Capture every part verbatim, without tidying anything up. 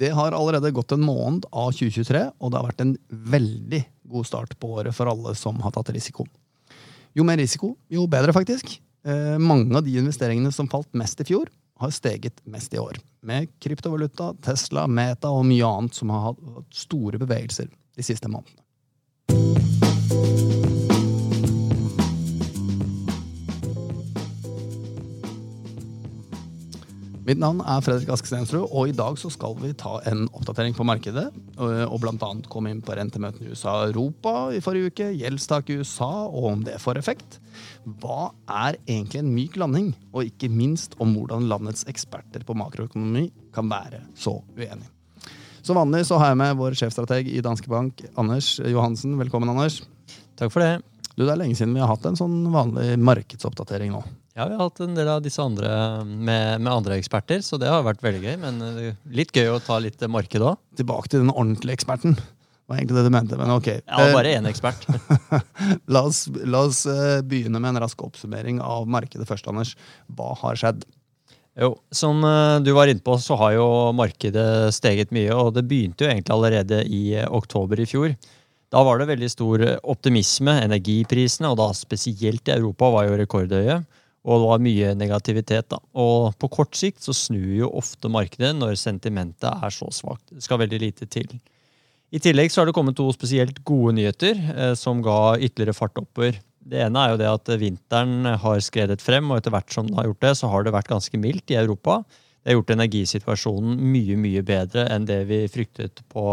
Det har allerede gått en måned av tjue tjuetre, og det har vært en veldig god start på året for alle som har tatt risiko. Jo mer risiko, jo bedre faktisk. Eh, mange av de investeringene som falt mest i fjor, har steget mest i år. Med kryptovaluta, Tesla, Meta og mye annet som har hatt store bevegelser de siste månedene. Mitt navn er Fredrik Askestensrud, og i dag så skal vi ta en oppdatering på markedet, og blant annet komme inn på rentemøtene i U S A og Europa i forrige uke, gjeldstak i U S A, og om det får effekt. Hva er egentlig en myk landing, og ikke minst om hvordan landets eksperter på makroøkonomi kan være så uenige. Som vanlig så har jeg med vår sjefstrateg i Danske Bank, Anders Johansen. Velkommen, Anders. Takk for det. Du, det er lenge siden vi har hatt en sånn vanlig markedsoppdatering nå. Ja, vi har hatt en del av disse andre med, med andre eksperter, så det har vært veldig gøy, men litt gøy å ta litt marked også. Tilbake til den ordentlige eksperten. Det var egentlig det du mente, men ok. Ja, bare en ekspert. la, oss, la oss begynne med en rask oppsummering av markedet først, Anders. Hva har skjedd? Jo, som du var inne på, så har jo markedet steget mye, og det begynte jo egentlig allerede i oktober i fjor. Da var det veldig stor optimisme, energiprisene, og da spesielt i Europa var jo rekordhøye. Og det var mye negativitet da. Og på kort sikt så snur jo ofte markedet når sentimentet er så svagt. Det skal veldig lite til. I tillegg så har det kommet to spesielt gode nyheter eh, som ga ytterligere fart oppover. Det ene er jo det at vinteren har skredet frem, og etter hvert som den har gjort det, så har det vært ganske mildt i Europa. Det har gjort energisituasjonen mye, mye bedre enn det vi fryktet på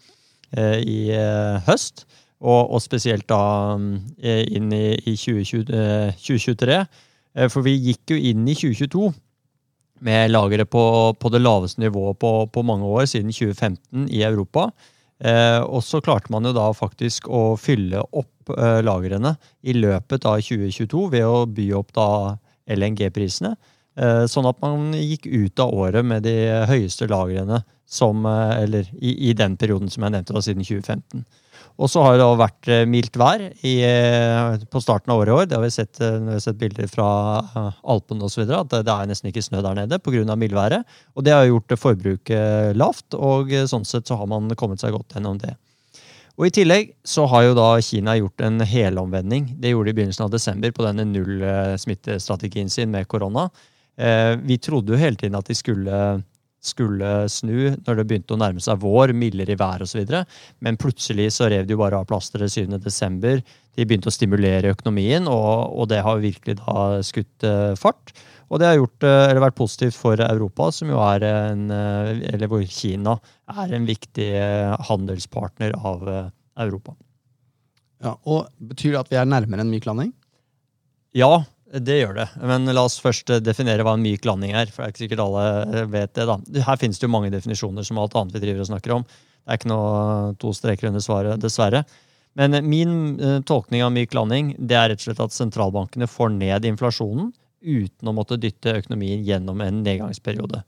eh, i eh, høst. Og, og spesielt da eh, inn i, i tjue tjuetre. For vi gikk jo inn i tjue tjueto med lagre på, på det laveste nivået på, på mange år, siden tjue femten i Europa. Eh, og så klarte man jo da faktisk å fylle opp eh, lagrene i løpet av tjue tjueto ved å by opp da L N G-prisene, eh, sånn at man gikk ut av året med de høyeste lagrene som, eh, eller i, i den perioden som jeg nevnte da, siden tjue femten. Og så har det da vært mildt vær i, på starten av året i år. Det har vi sett, når vi har sett bilder fra Alpen og så videre, at det er nesten ikke snø der nede på grunn av mildværet. Og det har gjort forbruket lavt, og sånn sett så har man kommet seg godt gjennom det. Og i tillegg så har jo da Kina gjort en helomvending. Det gjorde de i begynnelsen av desember på denne null-smittestrategien sin med korona. Vi trodde jo hele tiden at de skulle... skulle snu når det begynte å nærme seg vår, mildere i vær og så videre. Men plutselig så rev de jo bare av plasteret syvende desember. De begynte å stimulere økonomien, og, og det har virkelig da skutt uh, fart. Og det har gjort, uh, eller vært positivt for Europa, som jo er en, uh, eller hvor Kina er en viktig uh, handelspartner av uh, Europa. Ja, og betyr det at vi er nærmere en myk landing? Ja, det gjør det, men la oss først definere hva en myk landing er, for det er ikke sikkert alle vet det da. Her finnes det jo mange definisjoner som alt annet vi driver og snakker om. Det er ikke noe to streker under svaret, dessverre. Men min uh, tolkning av myk landing, det er rett og slett at sentralbankene får ned inflasjonen uten å måtte dytte økonomien gjennom en nedgangsperiode.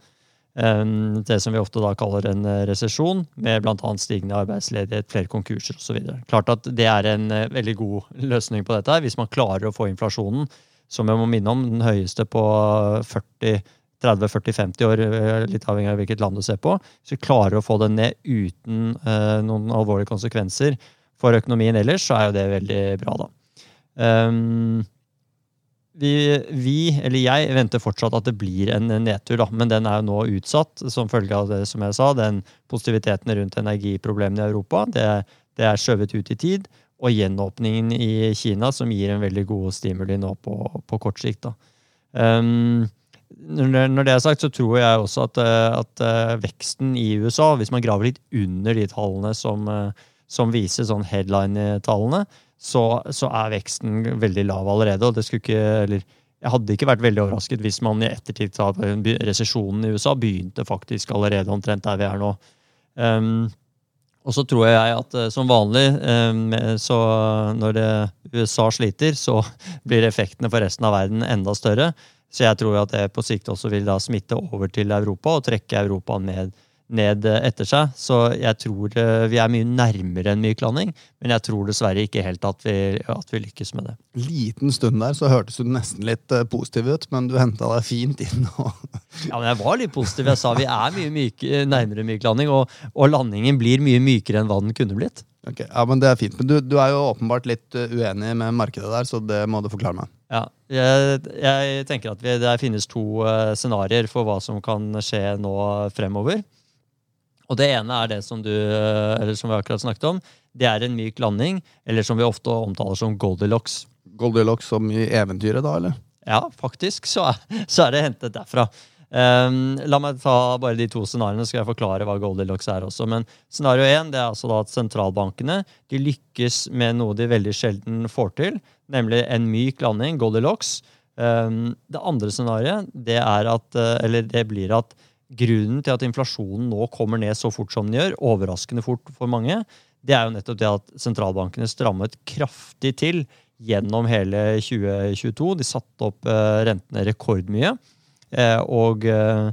Um, det som vi ofte da kaller en resesjon, med blant annet stigende arbeidsledighet, flere konkurser og så videre. Klart at det er en uh, veldig god løsning på dette her, hvis man klarer å få inflasjonen, som jeg må minne om, den høyeste på førti, tretti, førti, femti år, litt avhengig av hvilket land du ser på, så vi klarer å få den ned uten uh, noen alvorlige konsekvenser for økonomien ellers, så er jo det veldig bra da. Um, vi, vi, eller jeg, venter fortsatt at det blir en nedtur da, men den er jo nå utsatt, som følge av det som jeg sa, den positiviteten rundt energiproblemene i Europa, det, det er skjøvet ut i tid, og gjenåpningen i Kina, som gir en veldig god stimuli nå på, på kort sikt. Da. Um, når det er sagt, så tror jeg også at, at veksten i U S A, hvis man graver litt under de tallene som, som viser sånn headline-tallene, så, så er veksten veldig lav allerede, og det skulle ikke, eller jeg hadde ikke vært veldig overrasket hvis man i ettertid av resesjonen i U S A begynte faktisk allerede omtrent der vi er nå. Um, Og så tror jeg at som vanlig, så når det U S A sliter, så blir effektene for resten av verden enda større. Så jeg tror at det på sikt også vil da smitte over til Europa og trekke Europa ned, ned etter seg, så jeg tror vi er mye nærmere en myk landing, men jeg tror dessverre ikke helt at vi, at vi lykkes med det. Liten stund der, så hørtes du nesten litt positiv ut, men du hentet deg fint inn. Og ja, men jeg var litt positiv. Jeg sa vi er mye myke, nærmere myk landing, og, og landingen blir mye mykere enn hva den kunne blitt. Ok, ja, men det er fint. Men du, du er jo åpenbart litt uenig med markedet der, så det må du forklare meg. Ja, jeg, jeg tenker at vi, det finnes to uh, scenarier for hva som kan skje nå fremover. Og det ene er det som du, eller som vi akkurat snakket om, det er en myk landing, eller som vi ofte omtaler som Goldilocks. Goldilocks som i eventyret da, eller? Ja, faktisk så er, så er det hentet derfra. Um, la meg ta bare de to scenariene, så skal jeg forklare hva Goldilocks er også. Men scenario én, det er altså da at sentralbankene, de lykkes med noe de veldig sjelden får til, nemlig en myk landing, Goldilocks. Um, det andre scenariet, det er at, eller det blir at grunnen til at inflasjonen nå kommer ned så fort som den gjør, overraskende fort for mange, det er jo nettopp det at sentralbankene strammet kraftig til gjennom hele tjue tjueto. De satte opp uh, rentene rekordmye. Eh, og eh,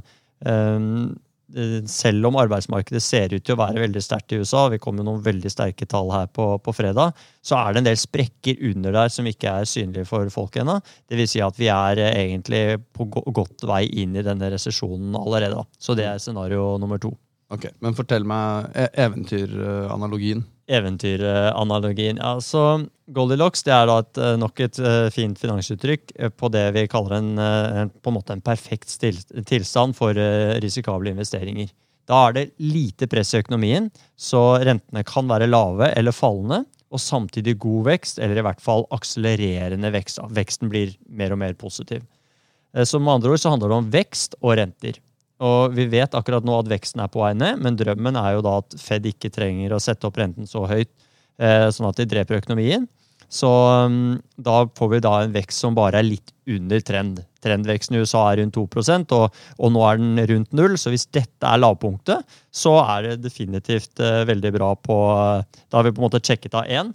selv om arbeidsmarkedet ser ut til å være veldig sterkt i U S A, vi kommer jo noen veldig sterke tall her på, på fredag, så er det en del sprekker under der som ikke er synlige for folk ennå. Det vil si at vi er eh, egentlig på go- godt vei inn i denne resesjonen allerede. Så det er scenario nummer to. Ok, men fortell meg e- eventyranalogien. Eventyranalogien. Ja, så Goldilocks, det er da et, nok et uh, fint finansuttrykk på det vi kaller en, uh, på en måte en perfekt stil, tilstand for uh, risikable investeringer. Da er det lite press i økonomien, så rentene kan være lave eller fallende, og samtidig god vekst, eller i hvert fall akselererende vekst. Veksten blir mer og mer positiv. Uh, så med andre ord så handler det om vekst og renter. Og vi vet akkurat nå at veksten er på vei ned, men drømmen er jo da at Fed ikke trenger å sette opp renten så høyt, eh, sånn at de dreper økonomien. Så um, da får vi da en vekst som bare er litt under trend. Trendveksten i U S A er rundt to prosent, og, og nå er den rundt null, så hvis dette er lavpunktet, så er det definitivt eh, veldig bra på, da har vi på en måte sjekket av én,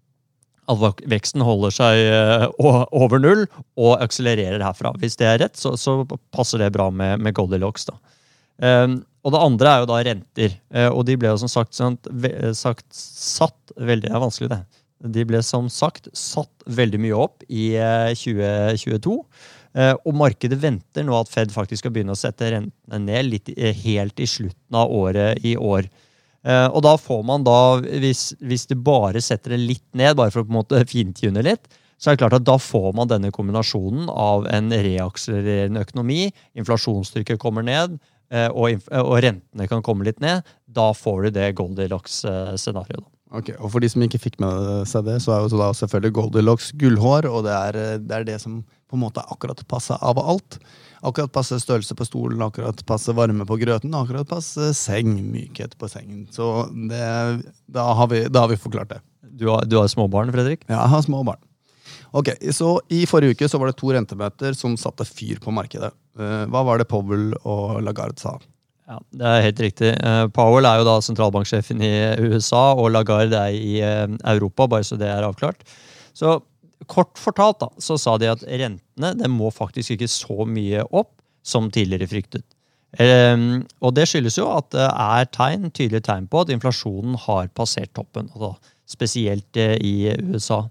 at veksten holder seg over null og akselererer herfra. Hvis det er rett, så, så passer det bra med, med Goldilocks. Da. Um, og det andre er jo da renter. Uh, og de ble jo som sagt, sånn, sagt satt veldig, det er vanskelig det. De ble som sagt satt veldig mye opp i uh, tjue tjueto. Uh, og markedet venter nå at Fed faktisk skal begynne å sette rentene ned litt, uh, helt i slutten av året i år. Uh, og da får man da, hvis, hvis det bare setter det litt ned, bare for å på en måte fintune litt, så er det klart at da får man denne kombinasjonen av en reakselererende økonomi, inflasjonstrykket kommer ned, uh, og, inf- og rentene kan komme litt ned. Da får du det Goldilocks-scenarioet. Ok, og for de som ikke fikk med seg det, så er jo da selvfølgelig Goldilocks gullhår, og det er, det er det som på en måte akkurat passer av alt. Akkurat passe størrelse på stolen, akkurat passe varme på grøten, akkurat passe seng, mykhet på sengen. Så det, da, har vi, da har vi forklart det. Du har, du har små barn, Fredrik? Ja, jeg har små barn. Ok, så i forrige uke så var det to rentemøter som satte fyr på markedet. Hva var det Powell og Lagarde sa? Ja, det er helt riktig. Powell er jo da sentralbanksjefen i U S A, og Lagarde er i Europa, bare så det er avklart. Så kort fortalt da, så sa de at rentene det må faktisk ikke så mye opp som tidligere fryktet. Um, og det skyldes jo at det er tegn, tydelige tegn på at inflasjonen har passert toppen, og da, spesielt uh, i U S A.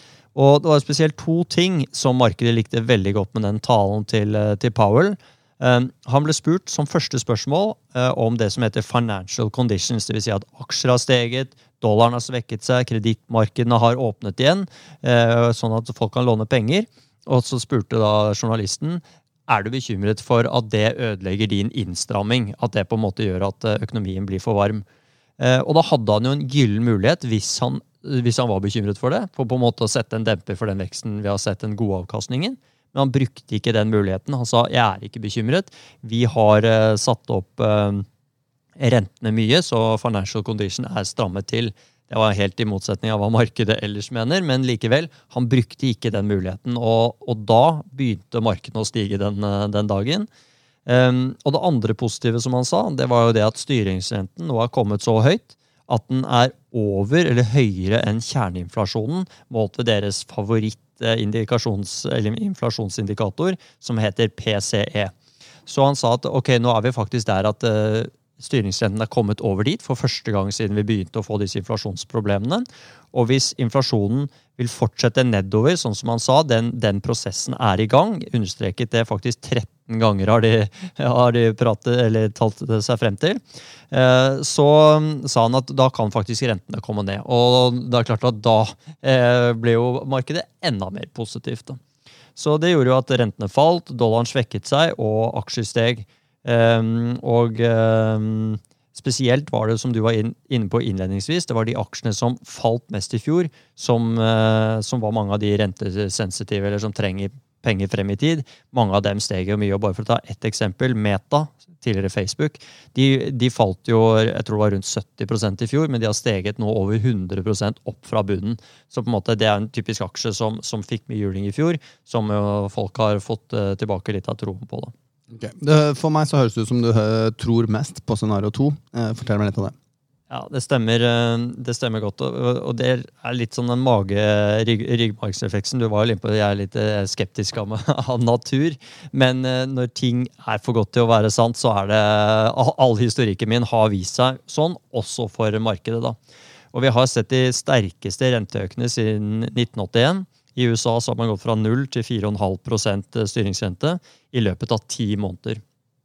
Og det var spesielt to ting som markedet likte veldig godt med den talen til, uh, til Powell. Um, han ble spurt som første spørsmål uh, om det som heter financial conditions, det vil si at aksjer har steget, dollaren har svekket seg, kredittmarkedene har åpnet igjen, uh, sånn at folk kan låne penger. Og så spurte da journalisten, er du bekymret for at det ødelegger din innstramming, at det på en måte gjør at økonomien blir for varm? Uh, og da hadde han jo en gyllen mulighet, hvis han, hvis han var bekymret for det, for på en måte å sette en demper for den veksten vi har sett den gode avkastningen. Men han brukte ikke den muligheten. Han sa, jeg er ikke bekymret. Vi har uh, satt opp uh, rentene mye, så financial condition er strammet til. Det var helt i motsetning av hva markedet ellers mener, men likevel, han brukte ikke den muligheten, og, og da begynte markedet å stige den, den dagen. Um, og det andre positive som han sa, det var jo det at styringsrenten nå har kommet så høyt, at den er over eller høyere enn kjerneinflasjonen, målt ved deres favoritt indikasjons, eller inflasjonsindikator som heter P C E. Så han sa at ok, nå er vi faktisk der at uh, styringsrenten er kommet over dit for første gang siden vi begynte å få disse inflasjonsproblemene. Og hvis inflasjonen vil fortsette nedover, sånn som han sa, den, den prosessen er i gang, understreket det faktisk tretten ganger har de, har de pratet, eller talt seg frem til, eh, så sa han at da kan faktisk rentene komme ned. Og det er klart at da eh, ble jo markedet enda mer positivt. Da. Så det gjorde jo at rentene falt, dollaren svekket seg, og aksjer steg. Um, og um, spesielt var det, som du var inn, inne på innledningsvis, det var de aksjene som falt mest i fjor, som, uh, som var mange av de rentesensitive, eller som trenger penger frem i tid. Mange av dem steg jo mye, og bare for å ta ett eksempel, Meta, tidligere Facebook, de, de falt jo, jeg tror det var rundt sytti prosent i fjor, men de har steget nå over hundre prosent opp fra bunnen. Så på en måte det er en typisk aksje som, som fikk mye juling i fjor, som uh, folk har fått uh, tilbake litt av troen på da. Okay. Det, for meg så høres det ut som du uh, tror mest på scenario to. Uh, fortell meg litt av det. Ja, det stemmer, det stemmer godt, og, og det er litt sånn den mage-ryggmargsrefleksen. Du var jo litt på, jeg er litt skeptisk av, av natur, men når ting er for godt til å være sant, så er det, all historikken min har vist seg sånn, også for markedet da. Og vi har sett de sterkeste renteøkene siden nitten åttien. I U S A så har man gått fra null til fire komma fem prosent styringsrente i løpet av ti måneder.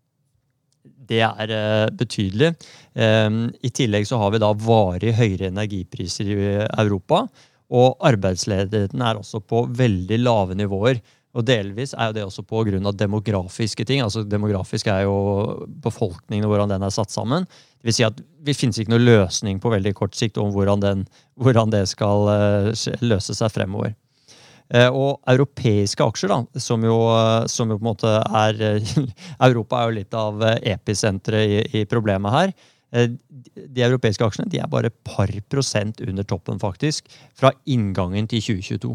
Det er uh, betydelig. Um, I tillegg så har vi da varig høyere energipriser i Europa, og arbeidsledigheten er også på veldig lave nivåer. Og delvis er jo det også på grunn av demografiske ting. Altså demografisk er jo befolkningen og hvordan den er satt sammen. Det vil si at det finnes ikke noen løsning på veldig kort sikt om hvordan, den, hvordan det skal uh, løse seg fremover. Og europeiske aksjer da, som jo, som jo på en måte er, Europa er jo litt av episenteret i, i problemet her. De europeiske aksjene, de er bare et par prosent under toppen faktisk, fra inngangen til tjue tjueto.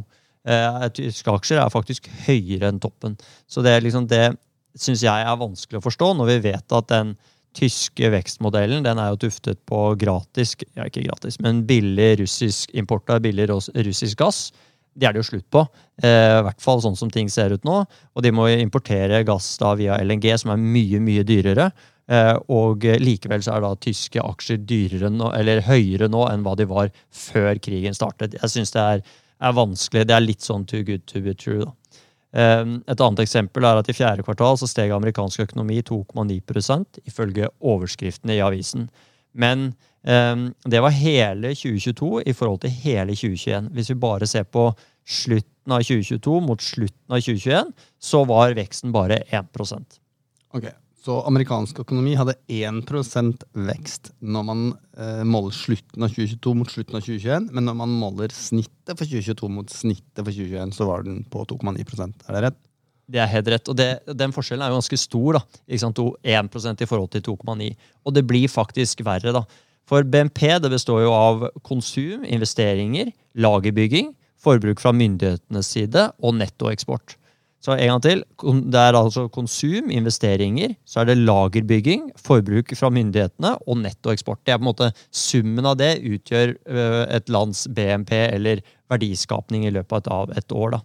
Tyske aksjer er faktisk høyere enn toppen. Så det, er liksom, det synes jeg er vanskelig å forstå, når vi vet at den tyske vekstmodellen, den er jo tuftet på gratis, ja ikke gratis, men billig russisk import av billig russisk gass. Det er det jo slutt på, eh, i hvert fall sånn som ting ser ut nå, og de må importere gass da via L N G, som er mye, mye dyrere, eh, og likevel så er da tyske aksjer dyrere nå, eller høyere nå enn hva de var før krigen startet. Jeg synes det er, er vanskelig, det er litt sånn too good to be true da. Eh, et annet eksempel er at i fjerde kvartal så steg amerikansk økonomi to komma ni prosent, ifølge overskriftene i avisen. Men Um, det var hele tjue tjueto i forhold til hele tjue tjueen. Hvis vi bare ser på slutten av tjue tjueto mot slutten av tjue tjueen, så var veksten bare én prosent. Ok, så amerikansk økonomi hadde én prosent vekst når man eh, måler slutten av tjue tjueto mot slutten av tjue tjueen, men når man måler snittet for tjue tjueto mot snittet for tjue tjueen, så var den på to komma ni prosent. Er det rett? Det er helt rett, og det, den forskjellen er jo ganske stor da, ikke sant? én prosent i forhold til to komma ni, og det blir faktisk verre da. For B N P det består jo av konsum, investeringer, lagerbygging, forbruk fra myndighetenes side og nettoeksport. Så en gang til, det er altså konsum, investeringer, så er det lagerbygging, forbruk fra myndighetene og nettoeksport. Det er på en måte summen av det utgjør et lands B N P eller verdiskapning i løpet av et år da.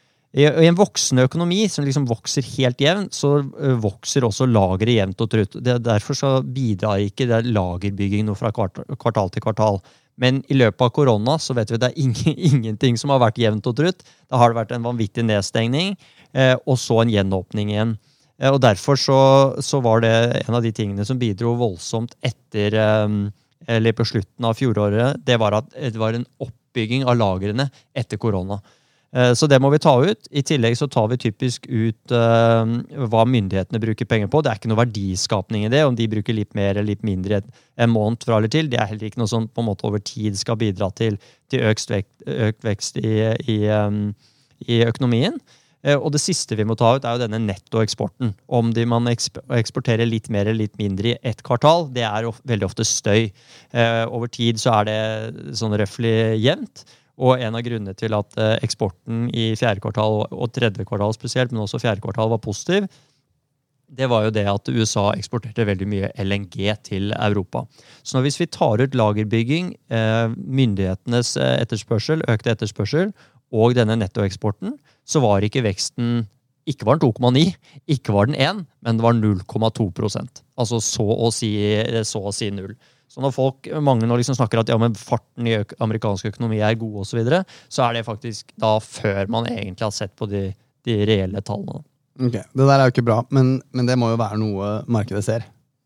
I en voksende økonomi som liksom vokser helt jevnt, så vokser også lageret jevnt og trutt. Derfor så bidrar ikke det lagerbygging noe fra kvartal til kvartal. Men i løpet av korona så vet vi at det er ingen, ingenting som har vært jevnt og trutt. Da har det vært en vanvittig nedstengning, eh, og så en gjenåpning igjen. Eh, og derfor så, så var det en av de tingene som bidro voldsomt etter, eh, eller på slutten av fjoråret, det var at det var en oppbygging av lagerene etter korona. Så det må vi ta ut. I tillegg så tar vi typisk ut uh, hva myndighetene bruker penger på. Det er ikke noe verdiskapning i det, om de bruker litt mer eller litt mindre en måned fra eller til. Det er heller ikke noe som på en måte over tid skal bidra til, til økt, vekt, økt vekst i, i, um, i økonomien. Uh, og det siste vi må ta ut er jo denne nettoeksporten. Om de man eksporterer litt mer eller litt mindre i ett kvartal, det er of, veldig ofte støy. Uh, over tid så er det sånn røffelig jevnt. Og en av grunnene til at eksporten i fjerde kvartal og tredje kvartal spesielt, men også fjerde kvartal var positiv, det var jo det at U S A eksporterte veldig mye L N G til Europa. Så når hvis vi tar ut lagerbygging, myndighetenes etterspørsel, økte etterspørsel, og denne nettoeksporten, så var ikke veksten Ikke var den to komma ni, ikke var den én, men det var null komma to prosent. Altså så å si, så å si null. Så når folk, mange nå liksom snakker at ja, men farten i øk amerikansk økonomi er god og så videre, så er det faktisk da før man egentlig har sett på de, de reelle tallene. Ok, det der er jo ikke bra, men, men det må jo være noe markedet ser.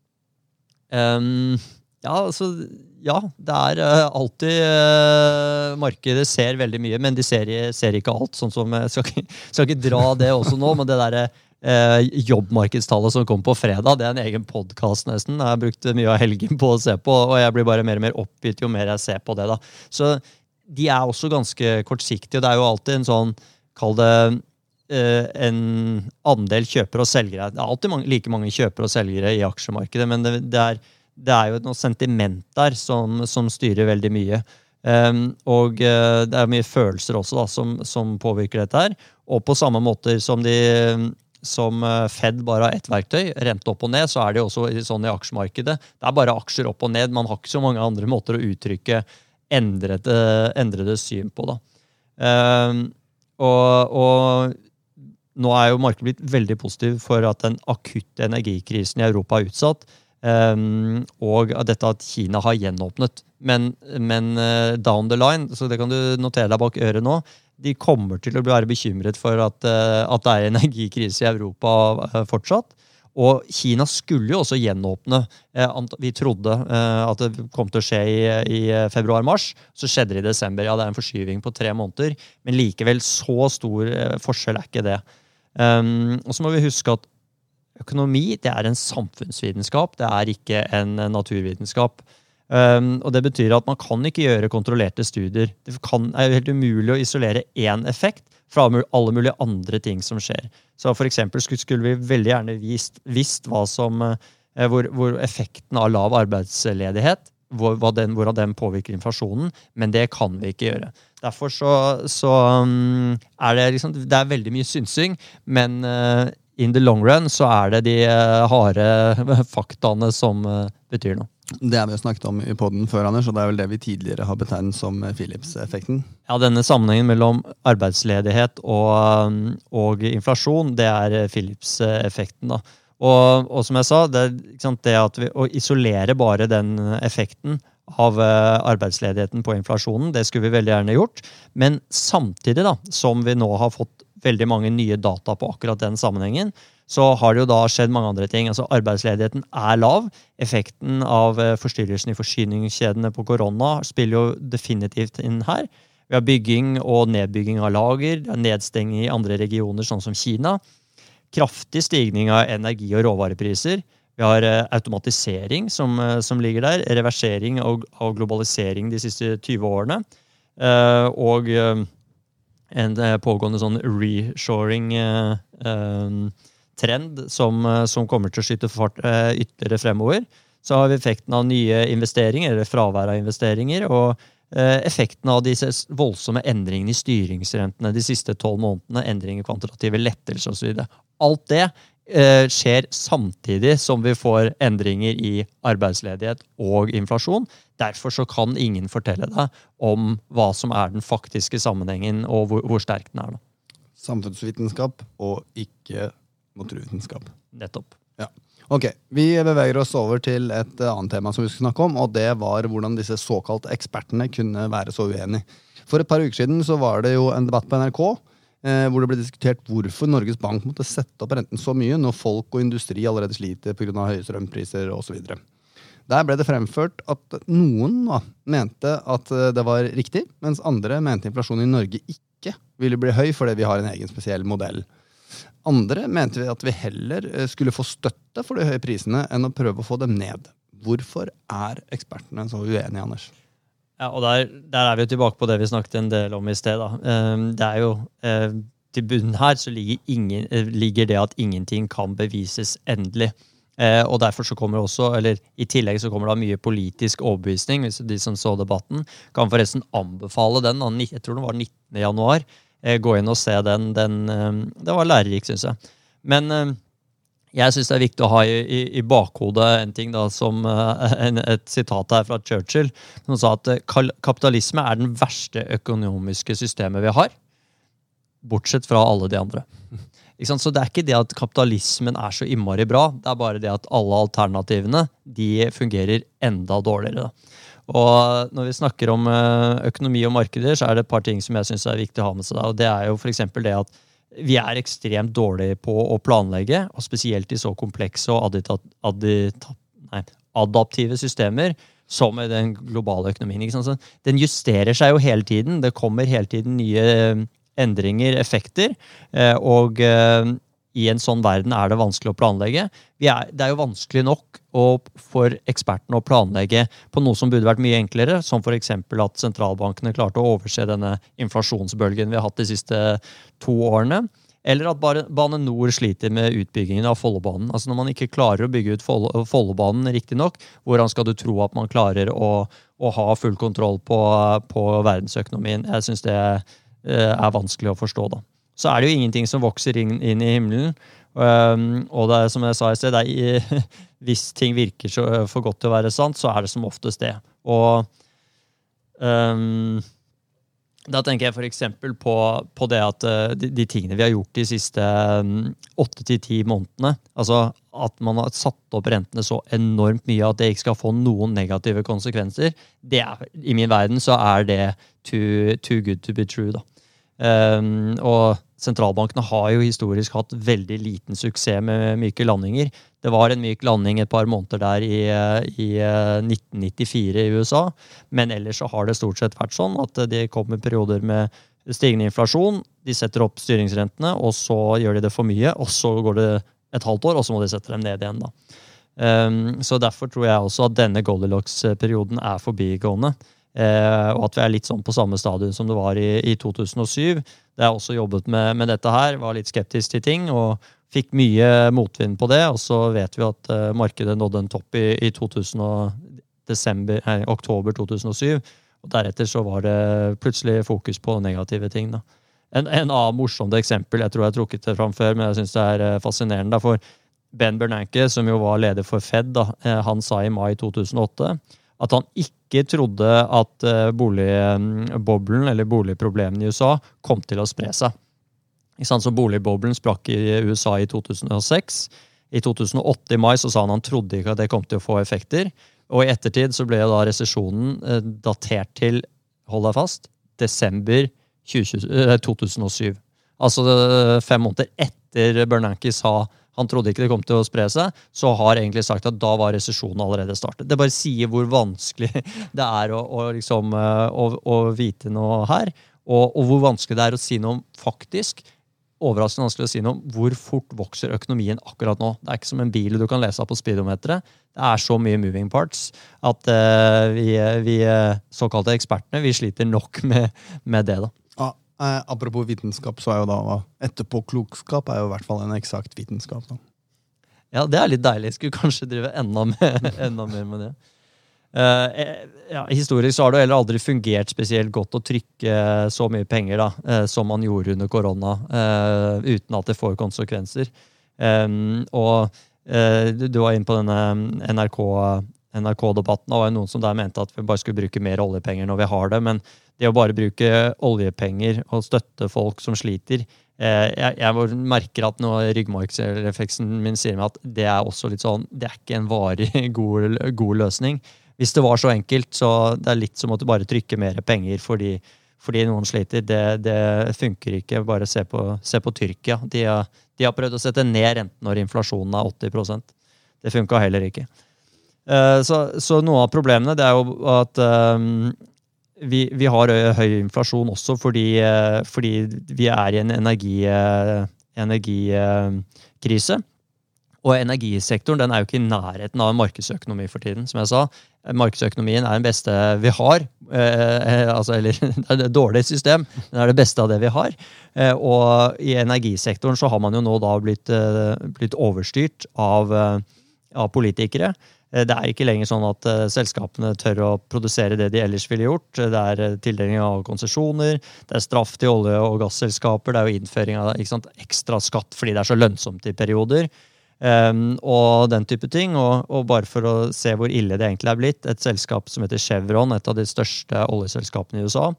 Um, ja, altså, ja, det er uh, alltid uh, markedet ser veldig mye, men de ser, ser ikke alt, sånn som jeg skal ikke, skal ikke dra det også nå, men det der uh, jobbmarkedstallet som kom på fredag, det er en egen podcast nesten, jeg har brukt mye av helgen på å se på, og jeg blir bare mer og mer oppgitt jo mer jeg ser på det da. Så de er også ganske kortsiktige, og det er jo alltid en sånn, kall det uh, en andel kjøpere og selgere. Det er alltid mange, like mange kjøpere og selgere i aksjemarkedet, men det, det er det er jo noe sentiment der som, som styrer veldig mye. Um, og uh, det er mye følelser også da, som, som påvirker dette her. Og på samme måte som, de, som Fed bare har ett verktøy, rente opp og ned, så er det også sånn i aksjemarkedet. Det er bare aksjer opp og ned. Man har ikke så mange andre måter å uttrykke endrede, endrede syn på. Da. Um, og, og nå er jo markedet blitt veldig positiv for at den akutte energikrisen i Europa er utsatt. Um, og dette at Kina har gjenåpnet. Men, men uh, down the line, så det kan du notere deg bak øret nå, de kommer til å være bekymret for at, uh, at det er energikrise i Europa uh, fortsatt. Og Kina skulle jo også gjenåpne. Uh, vi trodde uh, at det kom til å skje i, i februar-mars, så skjedde det i desember. Ja, det er en forskyving på tre måneder, men likevel så stor uh, forskjell er ikke det. Um, og så må vi huske at økonomi, det er en samfunnsvitenskap, det er ikke en naturvitenskap. Um, og det betyr at man kan ikke gjøre kontrollerte studier. Det kan, er jo helt umulig å isolere én effekt fra alle mulige andre ting som skjer. Så for eksempel skulle vi veldig gjerne vist, visst hva som, eh, hvor, hvor effekten av lav arbeidsledighet, hvor, hva den, hvordan den påvirker inflasjonen, men det kan vi ikke gjøre. Derfor så, så um, er det liksom, det er veldig mye synsing, men uh, in the long run så er det de uh, harde faktaene som uh, betyr noe. Det har vi jo snakket om i podden før, Anders, og det er vel det vi tidligere har betegnet som Philips-effekten. Ja, denne sammenhengen mellom arbeidsledighet og, og inflasjon, det er Philips-effekten da. Og, og som jeg sa, det, ikke sant, det at vi, å isolere bare den effekten av uh, arbeidsledigheten på inflasjonen, det skulle vi veldig gjerne gjort. Men samtidig da, som vi nå har fått veldig mange nye data på akkurat den sammenhengen, så har det jo da skjedd mange andre ting. Altså arbeidsledigheten er lav. Effekten av uh, forstyrrelsen i forsyningskjedene på korona spiller jo definitivt inn her. Vi har bygging og nedbygging av lager, nedstenging i andre regioner, sånn som Kina. Kraftig stigning av energi- og råvarepriser. Vi har uh, automatisering som, uh, som ligger der, reversering av, av globalisering de siste tyve årene, uh, og uh, en uh, pågående sånn reshoring uh, uh, trend som, uh, som kommer til å skyte fart uh, ytterligere fremover. Så har vi effekten av nye investeringer, eller fravær av investeringer, og uh, effekten av disse voldsomme endringene i styringsrentene de siste tolv månedene, endringer i kvantitative lettelser og så videre. Alt det uh, skjer samtidig som vi får endringer i arbeidsledighet og inflasjon. Derfor så kan ingen fortelle deg om hva som er den faktiske sammenhengen og hvor, hvor sterk den er. Da. Samfunnsvitenskap og ikke naturvitenskap. Nettopp. Ja. Ok, vi beveger oss over til et annet tema som vi skal snakke om, og det var hvordan disse såkalte ekspertene kunne være så uenige. For et par uker siden så var det jo en debatt på N R K, eh, hvor det ble diskutert hvorfor Norges Bank måtte sette opp renten så mye når folk og industri allerede sliter på grunn av høye strømpriser og så videre. Der ble det fremført at noen da, mente at det var riktig, mens andre mente inflasjonen i Norge ikke ville bli høy fordi vi har en egen spesiell modell. Andre mente vi at vi heller skulle få støtte for de høye prisene enn å prøve å få dem ned. Hvorfor er ekspertene så uenige, Anders? Ja, og der, der er vi jo tilbake på det vi snakket en del om i sted. Da. Det er jo, til bunnen her så ligger, ingen, ligger det at ingenting kan bevises endelig. Eh, og derfor så kommer også, eller i tillegg så kommer det mye politisk overbevisning, hvis de som så debatten kan forresten anbefale den, jeg tror det var nittende januar, eh, gå inn og se den, den eh, det var lærerik, synes jeg. Men eh, jeg synes det er viktig å ha i, i, i bakhodet en ting da, som eh, en, et sitat her fra Churchill, som sa at kapitalisme er den verste økonomiske systemet vi har, bortsett fra alle de andre. Ikke sant? Så det er ikke det at kapitalismen er så innmari bra, det er bare det at alle alternativene, de fungerer enda dårligere. Da. Og når vi snakker om økonomi og markeder, så er det et par ting som jeg synes er viktig å ha med seg. Da. Og det er jo for eksempel det at vi er ekstremt dårlige på å planlegge, og spesielt i så komplekse og adita, adita, nei, adaptive systemer som i den globale økonomien. Ikke sant? Så den justerer seg jo hele tiden. Det kommer hele tiden nye endringer, effekter, og i en sånn verden er det vanskelig å planlegge. Vi er, det er jo vanskelig nok å, for ekspertene å planlegge på noe som burde vært mye enklere, som for eksempel at sentralbankene klarte å overse denne inflasjonsbølgen vi har hatt de siste to årene, eller at bare Bane Nor sliter med utbyggingen av Follobanen. Altså når man ikke klarer å bygge ut Follobanen riktig nok, hvordan skal du tro at man klarer å, å ha full kontroll på, på verdensøkonomien? Jeg synes det er vanskelig å forstå da. Så er det jo ingenting som vokser inn, inn i himmelen, um, og det er som jeg sa i sted, det er, hvis ting virker så, for godt til å være sant, så er det som oftest det. Og um, da tenker jeg for eksempel på, på det at uh, de, de tingene vi har gjort de siste åtte til ti månedene, altså at man har satt opp rentene så enormt mye at det ikke skal få noen negative konsekvenser, det er, i min verden så er det too, too good to be true da. Um, og sentralbankene har jo historisk hatt veldig liten suksess med myke landinger. Det var en myk landing et par måneder der i, i nitten nittifire i U S A, men ellers så har det stort sett vært sånn at det kommer perioder med stigende inflasjon, de setter opp styringsrentene, og så gjør de det for mye, og så går det et halvt år, og så må de sette dem ned igjen da. Um, så derfor tror jeg også at denne Goldilocks-perioden er forbigående. Eh, og at vi er litt sånn på samme stadium som det var i, i to tusen og syv. Det har jeg også jobbet med, med dette her, var litt skeptisk til ting, og fikk mye motvind på det, og så vet vi at uh, markedet nådde en topp i, i to tusen og desember, nei, oktober to tusen og syv, og deretter så var det plutselig fokus på negative ting. Da. En, en annen morsomt eksempel, jeg tror jeg har trukket det fram før, men jeg synes det er uh, fascinerende, da, for Ben Bernanke, som jo var leder for Fed, da, uh, han sa i mai to tusen og åtte, at han ikke trodde at boligboblen eller boligproblemene i U S A kom til å spre seg. Så boligboblen sprakk i U S A i to tusen og seks. I to tusen og åtte i mai så sa han han trodde ikke at det kom til å få effekter. Og i ettertid så ble da resesjonen datert til, hold deg fast, desember to tusen og syv. Altså fem måneder etter Bernanke sa han trodde ikke det kom til å spre seg, så har egentlig sagt at da var resesjonen allerede startet. Det bare sier hvor vanskelig det er å, å, liksom, å, å vite noe her, og, og hvor vanskelig det er å si noe om faktisk, overraskende vanskelig å si noe om hvor fort vokser økonomien akkurat nå. Det er ikke som en bil du kan lese på speedometeret. Det er så mye moving parts at uh, vi, vi såkalte ekspertene, vi sliter nok med, med det da. Eh, apropos vitenskap, så er jo da etterpåklokskap er jo i hvert fall en eksakt vitenskap. Da. Ja, det er litt deilig. Jeg skulle kanskje drive enda, med, enda mer med det. Eh, ja, historisk så har det heller aldri fungert spesielt godt å trykke så mye penger da, eh, som man gjorde under korona, eh, uten at det får konsekvenser. Eh, og eh, du var inne på denne N R K N R K-debatten, og det var noen som der mente at vi bare skulle bruke mer oljepenger når vi har det, men det å bare bruke oljepenger og støtte folk som sliter, eh, jeg, jeg merker at når ryggmargsrefleksen min sier meg at det er også litt sånn, det er ikke en varig god, god løsning. Hvis det var så enkelt, så det er litt som at du bare trykker mer penger fordi, fordi noen sliter. Det, det funker ikke, bare se på, se på Tyrkia. De har, de har prøvd å sette ned renten når inflasjonen er åtti prosent. Det funker heller ikke. Uh, så, så noe av problemene det er jo at um, Vi, vi har høy inflasjon også fordi, fordi vi er i en energi, energikrise. Og energisektoren den er jo ikke i nærheten av en markedsøkonomi for tiden, som jeg sa. Markedsøkonomien er den beste vi har. Eh, altså, eller, det er et dårlig system, men det er det beste av det vi har. Eh, og i energisektoren så har man jo nå da blitt, blitt overstyrt av, av politikere. Det er ikke lenger sånn at uh, selskapene tør å produsere det de ellers ville gjort. Det er uh, tildeling av konsesjoner, det er straff til olje- og gasselskaper, det er jo innføring av ikke sant, ekstra skatt fordi det er så lønnsomt i perioder, um, og den type ting. Og, og bare for å se hvor ille det egentlig er blitt, et selskap som heter Chevron, et av de største oljeselskapene i U S A,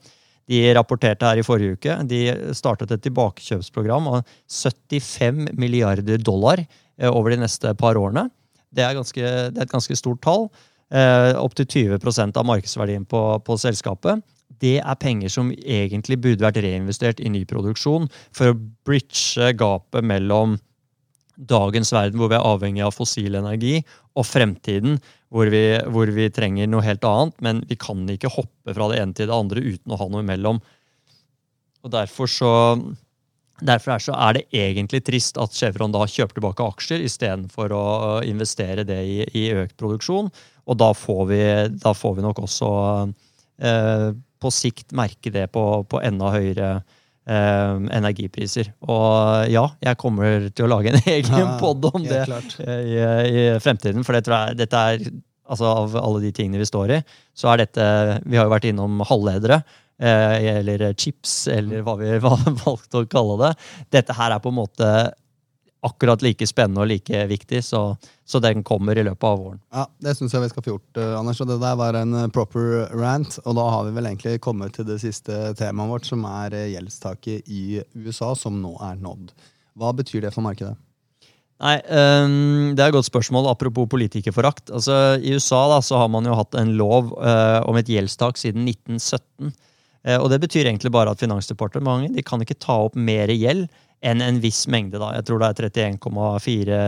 De rapporterte her i forrige uke. De startet et tilbakekjøpsprogram av syttifem milliarder dollar over de neste par årene. Det er, ganske, det er et ganske stort tall. Eh, opp til tjue prosent av markedsverdien på, på selskapet. Det er penger som egentlig burde vært reinvestert i ny produksjon for å bridge gapet mellom dagens verden, hvor vi er avhengig av fossil energi, og fremtiden, hvor vi, hvor vi trenger noe helt annet, men vi kan ikke hoppe fra det ene til det andre uten å ha noe imellom. Og derfor så, derfor er, så er det egentlig trist at Chevron da kjøper tilbake aksjer i stedet for å investere det i, i økt produksjon, og da får vi, da får vi nok også eh, på sikt merke det på, på enda høyere Uh, energipriser. Og ja, jeg kommer til å lage en egen ja, podd om det i, i fremtiden, for det tror jeg, dette er, altså av alle de tingene vi står i, så er dette, vi har jo vært innom halvledere, uh, eller chips, eller hva vi valgte å kalle det. Dette her er på en måte akkurat like spennende og like viktig, så, så den kommer i løpet av våren. Ja, det synes jeg vi skal få gjort, Anders, og det der var en proper rant, og da har vi vel egentlig kommet til det siste temaet vårt, som er gjeldstaket i U S A, som nå er nådd. Hva betyr det for markedet? Nei, um, det er et godt spørsmål, apropos politikerforakt. Altså, i U S A da, så har man jo hatt en lov uh, om et gjeldstak siden nitten sytten, uh, og det betyr egentlig bare at Finansdepartementet, de kan ikke ta opp mer gjeld enn en viss mengde da. Jeg tror det er trettien komma fire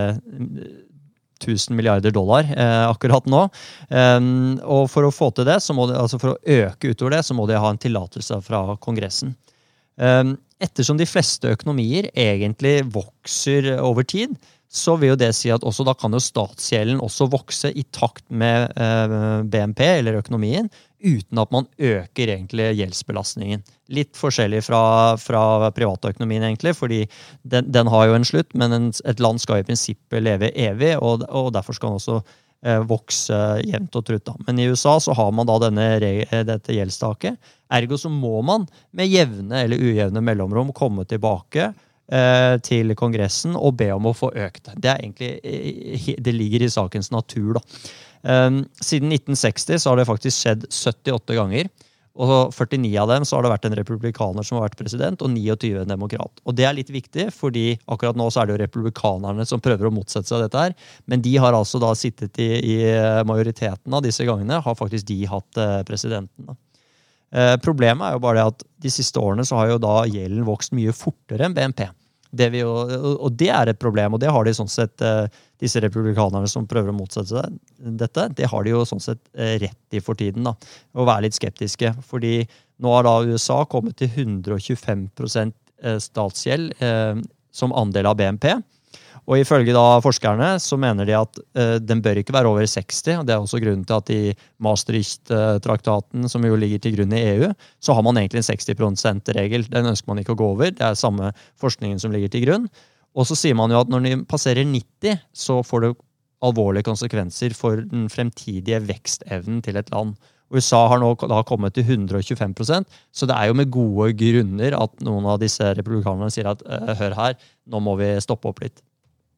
tusen milliarder dollar eh, akkurat nå. Um, og for å få til det, så må det, altså for å øke utover det, så må de ha en tillatelse fra Kongressen. Um, ettersom de fleste økonomier egentlig vokser over tid, så vil jo det si at også da kan jo statsgjelden også vokse i takt med eh, B N P eller økonomien, uten at man øker egentlig gjeldsbelastningen. Litt forskjellig fra, fra privatøkonomien egentlig, fordi den, den har jo en slutt, men en, et land skal i prinsippet leve evig, og, og derfor skal den også eh, vokse jevnt og trutt. Da. Men i U S A så har man da denne, dette gjeldstaket, ergo så må man med jevne eller ujevne mellomrom komme tilbake eh, til Kongressen og be om å få økt. Det er egentlig, det ligger i sakens natur da. Um, siden nitten seksti så har det faktisk skjedd syttiåtte ganger, og førtini av dem så har det vært en republikaner som har vært president, og tjueni en demokrat. Og det er litt viktig, fordi akkurat nå så er det jo republikanerne som prøver å motsette seg dette her, men de har altså da sittet i, i majoriteten av disse gangene, har faktisk de hatt eh, presidenten da. Eh, problemet er jo bare det at de siste årene så har jo da gjelden vokst mye fortere enn B N P. Det vi jo, og det er et problem, og det har de sånn sett, disse republikanerne som prøver å motsette seg dette, det har de jo sånn sett rett i for tiden da, å være litt skeptiske, fordi nå har da U S A kommet til hundre og tjuefem prosent statsgjeld eh, som andel av B N P, og ifølge da forskerne så mener de at eh, den bør ikke være over seksti, og det er også grunnen til at i Maastricht-traktaten, som jo ligger til grunn i E U, så har man egentlig en seksti prosent-regel. Den ønsker man ikke å gå over, det er samme forskningen som ligger til grunn. Og så sier man jo at når de passerer nitti, så får det alvorlige konsekvenser for den fremtidige vekstevnen til et land. U S A har nå da kommet til hundre og tjuefem prosent, så det er jo med gode grunner at noen av disse republikanerne sier at hør her, nå må vi stoppe opp litt.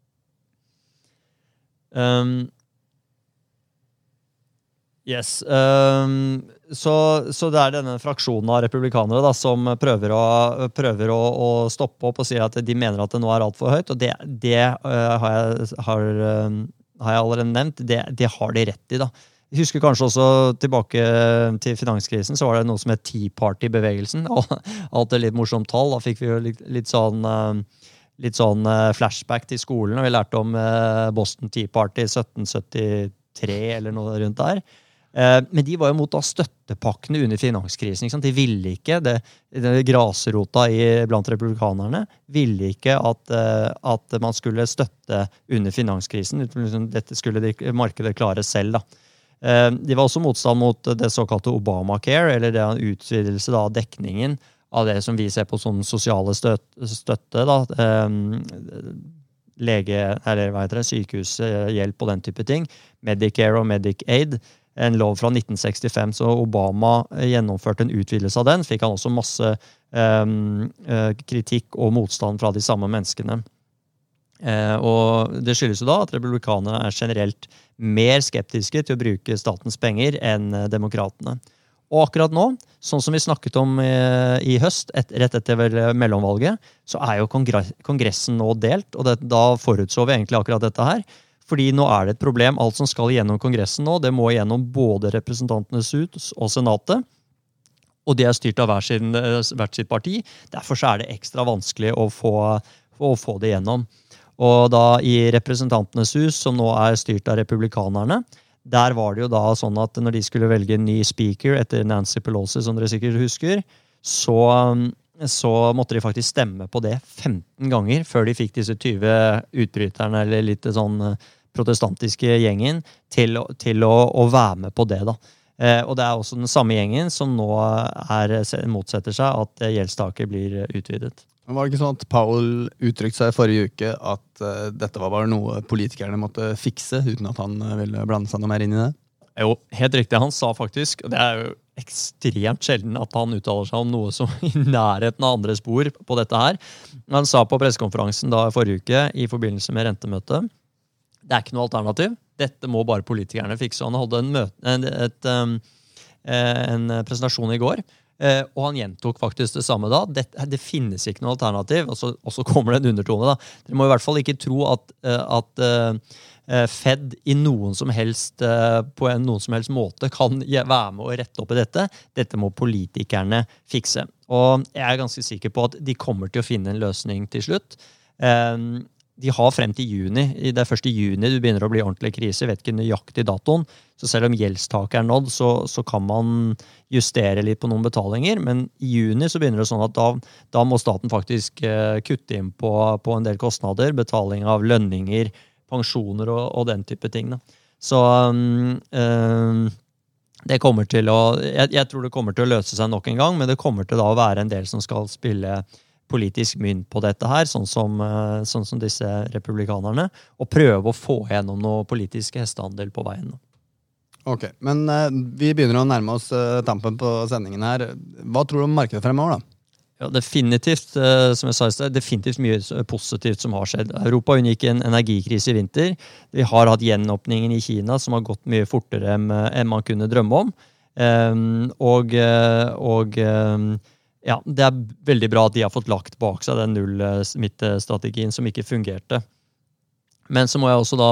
Um, yes um, så, så det er denne fraksjonen av republikanere da, som prøver, å, prøver å, å stoppe opp og sier at de mener at det nå er alt for høyt, og det, det uh, har, jeg, har, uh, har jeg allerede nevnt, det, det har de rett i da. Jeg husker kanskje også tilbake til finanskrisen, så var det noe som het Tea Party-bevegelsen, alt er litt morsomt tall, da fikk vi jo litt, litt sånn uh, litt sånn flashback til skolen, og vi lærte om Boston Tea Party i sytten syttitre eller noe rundt der. Men de var jo mot da støttepakkene under finanskrisen, ikke sant? De ville ikke, det, det grasrota i, blant republikanerne, ville ikke at, at man skulle støtte under finanskrisen. Dette skulle de, markedet klare selv da. De var også motstand mot det såkalte Obamacare, eller det en utvidelse da, av dekningen av det som vi ser på sånn sosiale støtte, støtte da, eh, lege, eller hva heter det, sykehushjelp og den type ting, Medicare og Medicaid, en lov fra nitten sekstifem, så Obama gjennomførte en utvidelse av den, fikk han også masse eh, kritikk og motstand fra de samme menneskene. Eh, og det skyldes jo da at republikanerne er generelt mer skeptiske til å bruke statens penger enn demokratene. Og akkurat nå, sånn som vi snakket om i, i høst, et, rett etter vel mellomvalget, så er jo kongre- kongressen nå delt, og det, da forutså vi egentlig akkurat dette her. Fordi nå er det et problem, alt som skal gjennom kongressen nå, det må gjennom både representantenes hus og senatet, og de er styrt av hver, sin, hvert sitt parti. Derfor så er det ekstra vanskelig å få, å få det gjennom. Og da i representantenes hus, som nå er styrt av republikanerne, der var det jo da sånn at når de skulle velge en ny speaker etter Nancy Pelosi, som dere sikkert husker, så, så måtte de faktisk stemme på det femten ganger før de fikk disse tyve utbryterne, eller litt sånn protestantiske gjengen, til, til å, å være med på det da. Eh, og det er også den samme gjengen som nå er, motsetter seg at gjeldstaket blir utvidet. Men var det ikke sånn at Powell uttrykte seg forrige uke at uh, dette var bare noe politikerne måtte fikse, uten at han uh, ville blande seg noe mer inn i det? Jo, helt riktig. Han sa faktisk, og det er jo ekstremt sjelden at han uttaler seg om noe som i nærheten av andre spor på dette her. Han sa på pressekonferansen da forrige uke i forbindelse med rentemøtet, det er ikke noe alternativ. Dette må bare politikerne fikse. Han hadde en, møte, en, et, um, en presentasjon i går, Uh, og han gjentok faktisk det samme da. Det, det finnes ikke noe alternativ, og så, og så kommer det en undertone da. Dere må i hvert fall ikke tro at, uh, at uh, Fed i noen som helst, uh, på en noen som helst måte kan være med å rette opp i dette. Dette må politikerne fikse. Og jeg er ganske sikker på at de kommer til å finne en løsning til slutt. Uh, de har frem til juni. Det er først i juni du begynner å bli ordentlig krise. Jeg vet ikke nøyaktig datoen. Så selv om gjeldstaket er nådd, så, så kan man justere litt på noen betalinger. Men i juni så begynner det sånn at da, da må staten faktisk uh, kutte inn på, på en del kostnader. Betaling av lønninger, pensjoner og, og den type ting. Da. Så um, uh, det kommer til å, jeg, jeg tror det kommer til å løse seg nok en gang, men det kommer til da å være en del som skal spille politisk mynt på dette her, sånn som, sånn som disse republikanerne, og prøve å få gjennom noe politisk hestehandel på veien. Ok, men uh, vi begynner å nærme oss uh, tampen på sendingen her. Hva tror du om markedet fremover da? Ja, definitivt, uh, som jeg sa i sted, definitivt mye positivt som har skjedd. Europa unngikk en energikrise i vinter. Vi har hatt gjenåpningen i Kina, som har gått mye fortere enn, enn man kunne drømme om. Um, og, og um, ja, det er veldig bra at de har fått lagt bak seg den null-smittestrategien som ikke fungerte. Men så må jeg også da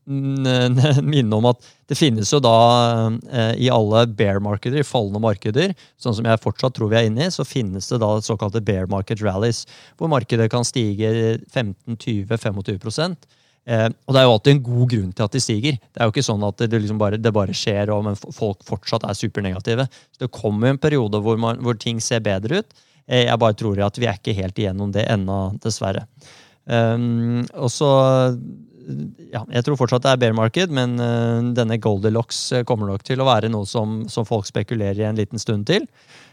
minne om at det finnes jo da eh, i alle bear-markeder, i fallende markeder, sånn som jeg fortsatt tror vi er inne i, så finnes det da såkalte bear market rallies, hvor markedet kan stige femten, tjue, tjuefem prosent. Eh, og det er jo alltid en god grunn til at de stiger. Det er jo ikke sånn at det, liksom bare, det bare skjer, og, men folk fortsatt er supernegative. Så det kommer en periode hvor, man, hvor ting ser bedre ut. Eh, jeg bare tror at vi er ikke helt igjennom det ennå, dessverre. Um, og så ja, jeg tror fortsatt det er bear market, men uh, denne Goldilocks kommer nok til å være noe som, som folk spekulerer i en liten stund til.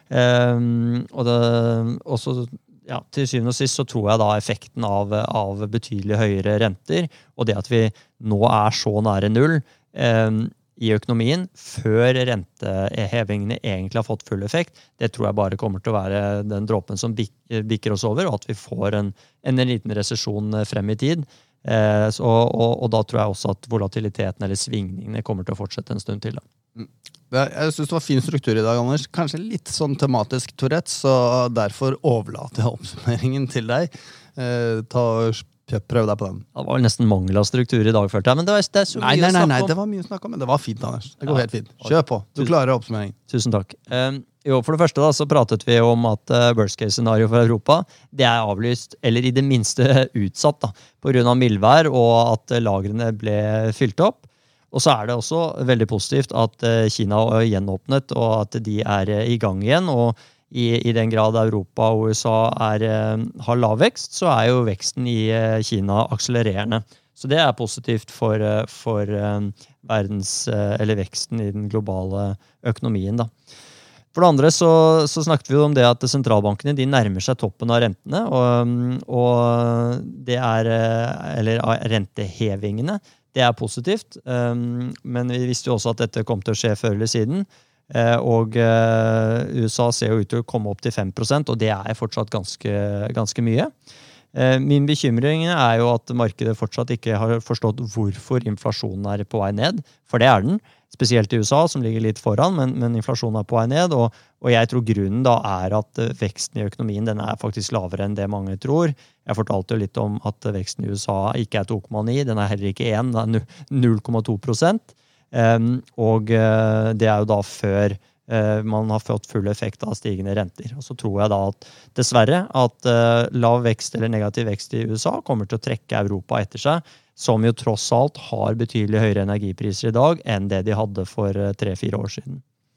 Um, og det, også, ja, til syvende og sist så tror jeg da effekten av, av betydelig høyere renter, og det at vi nå er så nære null um, i økonomien, før rentehevingene egentlig har fått full effekt, det tror jeg bare kommer til å være den dråpen som bik, bikker oss over, og at vi får en, en, en liten resesjon frem i tid. Eh, så, og, og da tror jeg også at volatiliteten eller svingningene kommer til å fortsette en stund til. Da. Det, jeg synes det var fin struktur i dag, Anders. Kanskje litt sånn tematisk Tourette, så derfor overlater jeg oppsummeringen til deg. Eh, ta, prøv deg på den. Det var nesten mangel av struktur i dag, følte jeg, men det, var, det er så mye nei, nei, nei, å nei, snakke om. det var mye å snakke om, men det var fint, Anders. Det går Ja. helt fint. Kjør på. Du klarer oppsummeringen. Tusen takk. Um, jo, for det første da, så pratet vi om at uh, worst case scenario for Europa, det er avlyst, eller i det minste utsatt da, på grunn av mildvær og at uh, lagrene ble fylt opp. Og så er det også veldig positivt at uh, Kina er gjenåpnet, og at de er uh, i gang igjen, og i, i den grad Europa og U S A er, uh, har lav vekst, så er jo veksten i uh, Kina akselererende. Så det er positivt for, uh, for uh, verdens, uh, eller veksten i den globale økonomien da. For det andre så, så snakket vi om det at sentralbankene de nærmer seg toppen av rentene, og, og det er, eller rentehevingene, det er positivt, men vi visste jo også at dette kom til å skje før eller siden, og U S A ser jo ut til å komme opp til fem prosent, og det er fortsatt ganske, ganske mye. Min bekymring er jo at markedet fortsatt ikke har forstått hvorfor inflasjonen er på vei ned, for det er den, spesielt i U S A som ligger litt foran, men, men inflasjonen er på vei ned, og, og jeg tror grunnen da er at veksten i økonomien den er faktisk lavere enn det mange tror. Jeg fortalte jo litt om at veksten i U S A ikke er to komma ni, den er heller ikke én, den er null komma to prosent, um, og uh, det er jo da før man har fått full effekt av stigende renter. Og så tror jeg da at dessverre at uh, lav vekst eller negativ vekst i U S A kommer til å trekke Europa etter seg, som jo tross alt har betydelig høyere energipriser i dag enn det de hadde for tre-fire uh, år siden.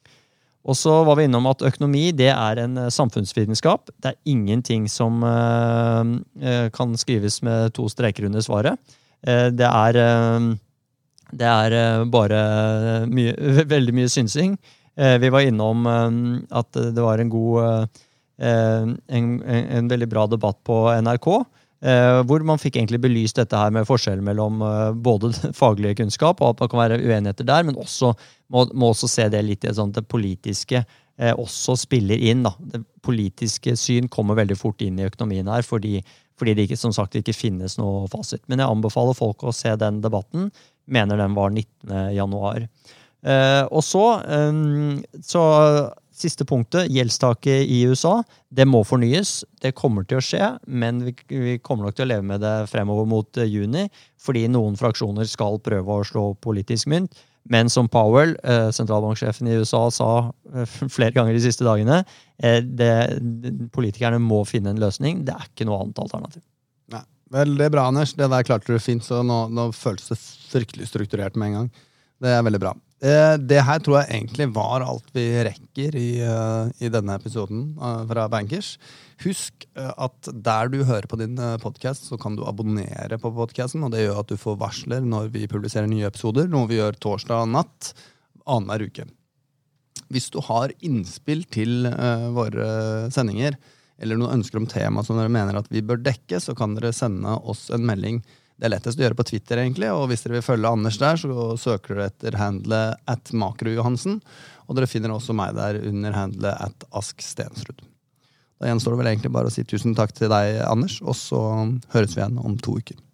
Og så var vi innom at økonomi det er en uh, samfunnsvitenskap. Det er ingenting som uh, uh, kan skrives med to streker under svaret. Uh, det er, uh, det er uh, bare mye, veldig mye synsing. Vi var innom at det var en god, en, en, en veldig bra debatt på N R K, hvor man fikk egentlig belyst dette her med forskjellen mellom både faglige kunnskap, og at man kan være uenigheter der, men også må, må også se det litt i sånn, det politiske også spiller inn. Da. Det politiske syn kommer veldig fort inn i økonomien her, fordi, fordi det ikke, som sagt ikke finnes noe fasit. Men jeg anbefaler folk å se den debatten, mener den var nittende januar. Uh, og så, um, så siste punktet, gjeldstaket i U S A, det må fornyes, det kommer til å skje, men vi, vi kommer nok til å leve med det fremover mot uh, juni, fordi noen fraksjoner skal prøve å slå politisk mynt, men som Powell, uh, sentralbanksjefen i U S A, sa uh, flere ganger de siste dagene, uh, det, det, politikerne må finne en løsning, det er ikke noe annet alternativ. Nei, veldig bra, Anders, det der klarte du fint, så nå, nå føles det virkelig strukturert med en gang. Det er veldig bra. Det her tror jeg egentlig var alt vi rekker i, i denne episoden fra Bankers. Husk at der du hører på din podcast, så kan du abonnere på podcasten, og det gjør at du får varsler når vi publiserer nye episoder, noe vi gjør torsdag natt, annenhver uke. Hvis du har innspill til uh, våre sendinger, eller noen ønsker om tema som dere mener at vi bør dekke, så kan dere sende oss en melding. Det er lettest å gjøre på Twitter egentlig, og hvis dere vil følge Anders der, så søker dere etter handlet at makrojohansen, og dere finner også meg der under handlet at Ask Stensrud. Da gjenstår det vel egentlig bare å si tusen takk til deg, Anders, og så høres vi igjen om to uker.